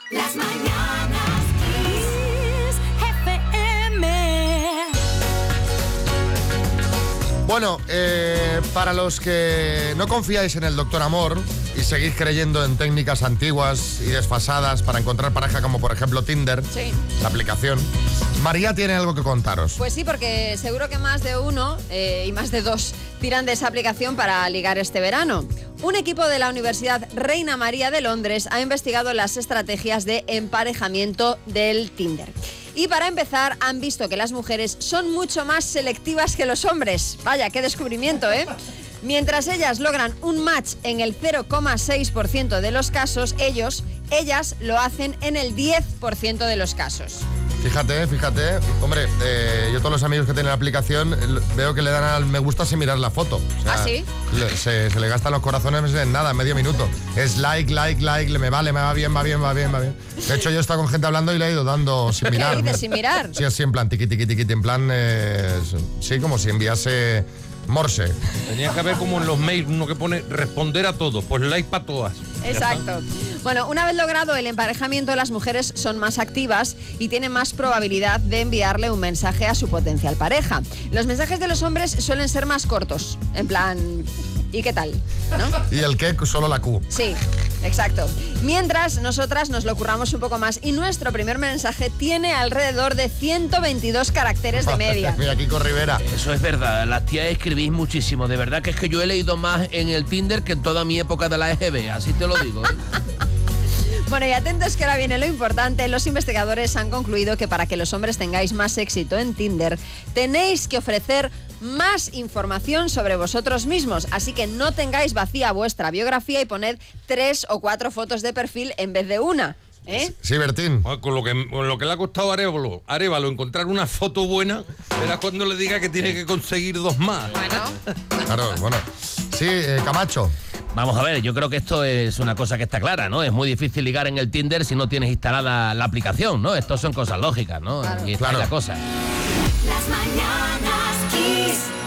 Las mañanas Kiss FM. Bueno, para los que no confiáis en el Doctor Amor y seguís creyendo en técnicas antiguas y desfasadas para encontrar pareja, como por ejemplo Tinder, Sí. la aplicación, María tiene algo que contaros. Pues sí, porque seguro que más de uno y más de dos tiran de esa aplicación para ligar este verano. Un equipo de la Universidad Reina María de Londres ha investigado las estrategias de emparejamiento del Tinder. Y para empezar, han visto que las mujeres son mucho más selectivas que los hombres. Vaya, qué descubrimiento, ¿eh? Mientras ellas logran un match en el 0,6% de los casos, ellas lo hacen en el 10% de los casos. Fíjate. Hombre, yo todos los amigos que tienen la aplicación veo que le dan al me gusta sin mirar la foto. O sea, ¿Ah, sí? Se le gastan los corazones en nada, en medio minuto. Es like, me vale, me va bien. De hecho, yo he estado con gente hablando y le he ido dando sin mirar. ¿Qué dices, sin mirar? Sí, así en plan tiqui, en plan... sí, como si enviase Morse. Tenía que haber como en los mails uno que pone responder a todo, pues like para todas. Exacto. Bueno, una vez logrado el emparejamiento, las mujeres son más activas y tienen más probabilidad de enviarle un mensaje a su potencial pareja. Los mensajes de los hombres suelen ser más cortos, en plan, ¿y qué tal? ¿No? Y el qué, solo la Q. Sí, exacto. Mientras, nosotras nos lo curramos un poco más y nuestro primer mensaje tiene alrededor de 122 caracteres de media. Mira, Kiko Rivera. Eso es verdad, las tías escribís muchísimo. De verdad que es que yo he leído más en el Tinder que en toda mi época de la EGB, así te lo digo, ¿eh? Bueno, y atentos que ahora viene lo importante. Los investigadores han concluido que para que los hombres tengáis más éxito en Tinder, tenéis que ofrecer más información sobre vosotros mismos. Así que no tengáis vacía vuestra biografía y poned 3 o 4 fotos de perfil en vez de una. ¿Eh? Sí, Bertín. Con lo que le ha costado a Arévalo encontrar una foto buena, era cuando le diga que tiene que conseguir 2 más. Bueno. Claro, bueno. Sí, Camacho. Vamos a ver, yo creo que esto es una cosa que está clara, ¿no? Es muy difícil ligar en el Tinder si no tienes instalada la aplicación, ¿no? Esto son cosas lógicas, ¿no? Claro. Y esta es la cosa. Las mañanas Kiss.